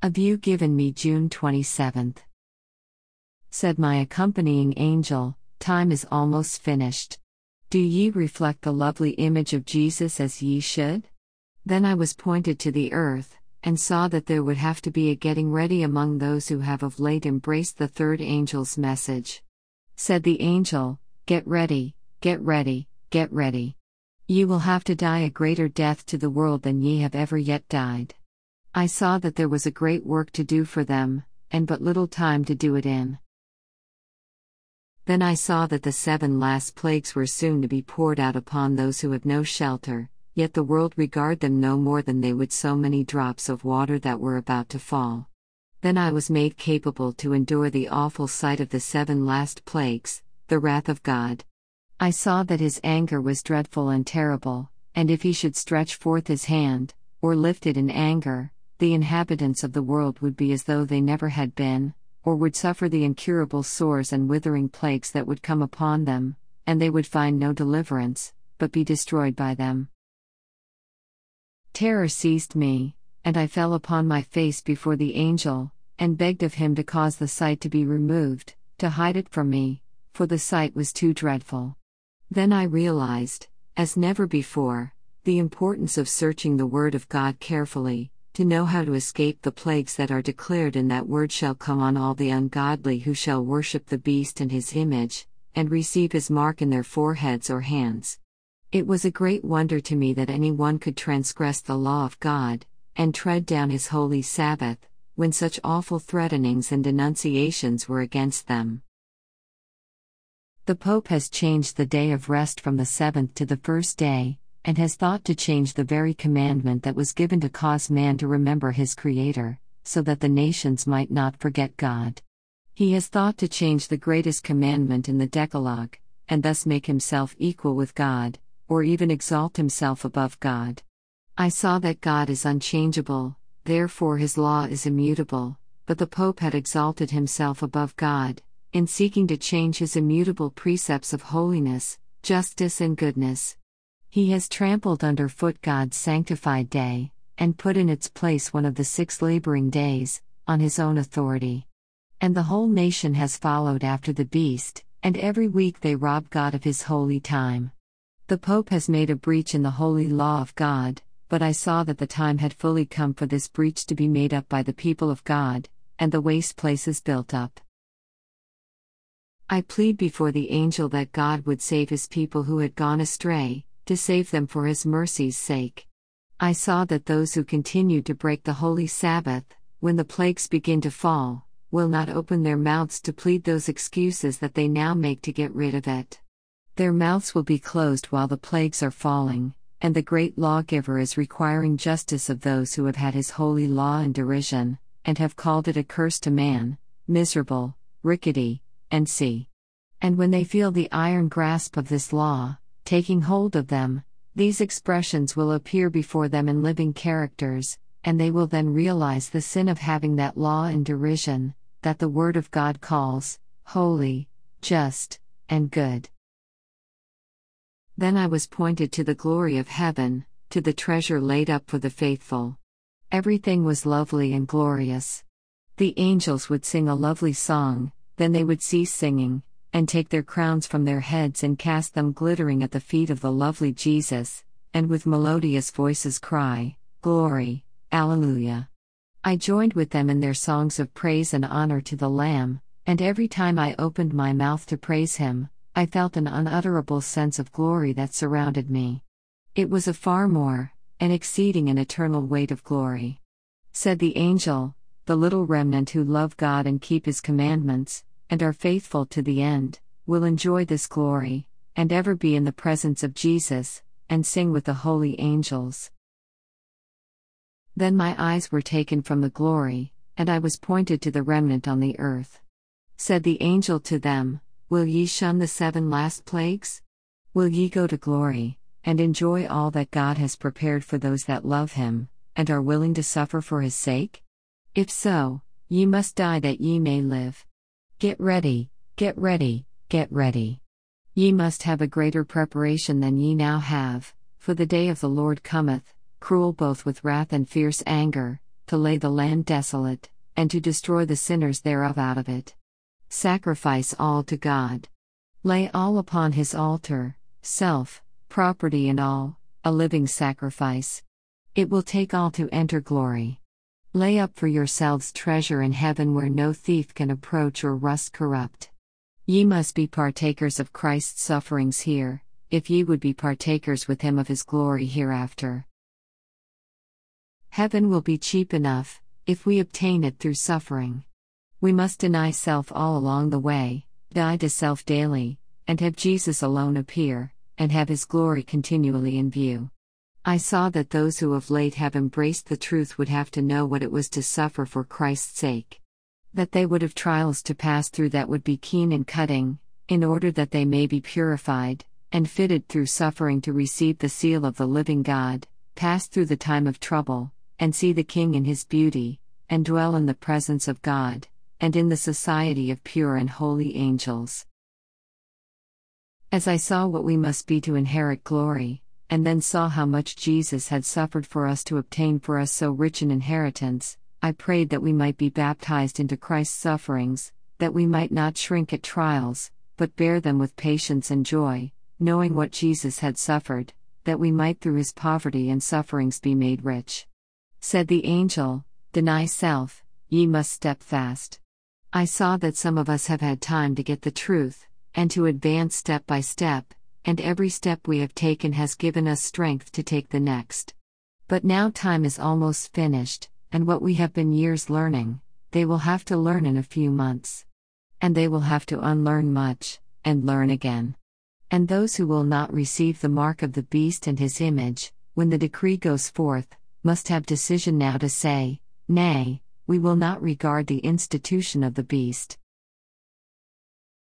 A view given me June 27th. Said my accompanying angel, "Time is almost finished. Do ye reflect the lovely image of Jesus as ye should?" Then I was pointed to the earth, and saw that there would have to be a getting ready among those who have of late embraced the third angel's message. Said the angel, "Get ready, get ready, get ready. Ye will have to die a greater death to the world than ye have ever yet died." I saw that there was a great work to do for them, and but little time to do it in. Then I saw that the 7 last plagues were soon to be poured out upon those who have no shelter, yet the world regard them no more than they would so many drops of water that were about to fall. Then I was made capable to endure the awful sight of the 7 last plagues, the wrath of God. I saw that his anger was dreadful and terrible, and if he should stretch forth his hand, or lift it in anger, the inhabitants of the world would be as though they never had been, or would suffer the incurable sores and withering plagues that would come upon them, and they would find no deliverance, but be destroyed by them. Terror seized me, and I fell upon my face before the angel, and begged of him to cause the sight to be removed, to hide it from me, for the sight was too dreadful. Then I realized, as never before, the importance of searching the Word of God carefully, to know how to escape the plagues that are declared in that word shall come on all the ungodly who shall worship the beast and his image, and receive his mark in their foreheads or hands. It was a great wonder to me that any one could transgress the law of God, and tread down his holy Sabbath, when such awful threatenings and denunciations were against them. The Pope has changed the day of rest from the 7th to the first day, and has thought to change the very commandment that was given to cause man to remember his Creator, so that the nations might not forget God. He has thought to change the greatest commandment in the Decalogue, and thus make himself equal with God, or even exalt himself above God. I saw that God is unchangeable, therefore his law is immutable, but the Pope had exalted himself above God, in seeking to change his immutable precepts of holiness, justice and goodness. He has trampled underfoot God's sanctified day, and put in its place one of the 6 laboring days, on his own authority. And the whole nation has followed after the beast, and every week they rob God of his holy time. The Pope has made a breach in the holy law of God, but I saw that the time had fully come for this breach to be made up by the people of God, and the waste places built up. I plead before the angel that God would save his people who had gone astray, to save them for his mercy's sake. I saw that those who continue to break the holy Sabbath, when the plagues begin to fall, will not open their mouths to plead those excuses that they now make to get rid of it. Their mouths will be closed while the plagues are falling, and the great lawgiver is requiring justice of those who have had his holy law in derision, and have called it a curse to man, miserable, rickety, and see. And when they feel the iron grasp of this law, taking hold of them, these expressions will appear before them in living characters, and they will then realize the sin of having that law in derision, that the Word of God calls holy, just, and good. Then I was pointed to the glory of heaven, to the treasure laid up for the faithful. Everything was lovely and glorious. The angels would sing a lovely song, then they would cease singing, and take their crowns from their heads and cast them glittering at the feet of the lovely Jesus, and with melodious voices cry, "Glory, Alleluia." I joined with them in their songs of praise and honor to the Lamb, and every time I opened my mouth to praise him, I felt an unutterable sense of glory that surrounded me. It was a far more, an exceeding and eternal weight of glory. Said the angel, "The little remnant who love God and keep his commandments, and are faithful to the end, will enjoy this glory, and ever be in the presence of Jesus, and sing with the holy angels." Then my eyes were taken from the glory, and I was pointed to the remnant on the earth. Said the angel to them, "Will ye shun the 7 last plagues? Will ye go to glory, and enjoy all that God has prepared for those that love him, and are willing to suffer for his sake? If so, ye must die that ye may live. Get ready, get ready, get ready. Ye must have a greater preparation than ye now have, for the day of the Lord cometh, cruel both with wrath and fierce anger, to lay the land desolate, and to destroy the sinners thereof out of it. Sacrifice all to God. Lay all upon his altar, self, property and all, a living sacrifice. It will take all to enter glory. Lay up for yourselves treasure in heaven where no thief can approach or rust corrupt. Ye must be partakers of Christ's sufferings here, if ye would be partakers with him of his glory hereafter. Heaven will be cheap enough, if we obtain it through suffering. We must deny self all along the way, die to self daily, and have Jesus alone appear, and have his glory continually in view. I saw that those who of late have embraced the truth would have to know what it was to suffer for Christ's sake. That they would have trials to pass through that would be keen and cutting, in order that they may be purified, and fitted through suffering to receive the seal of the living God, pass through the time of trouble, and see the King in his beauty, and dwell in the presence of God, and in the society of pure and holy angels. As I saw what we must be to inherit glory, and then saw how much Jesus had suffered for us to obtain for us so rich an inheritance, I prayed that we might be baptized into Christ's sufferings, that we might not shrink at trials, but bear them with patience and joy, knowing what Jesus had suffered, that we might through his poverty and sufferings be made rich. Said the angel, "Deny self, ye must step fast." I saw that some of us have had time to get the truth, and to advance step by step, and every step we have taken has given us strength to take the next. But now time is almost finished, and what we have been years learning, they will have to learn in a few months. And they will have to unlearn much, and learn again. And those who will not receive the mark of the beast and his image, when the decree goes forth, must have decision now to say, "Nay, we will not regard the institution of the beast,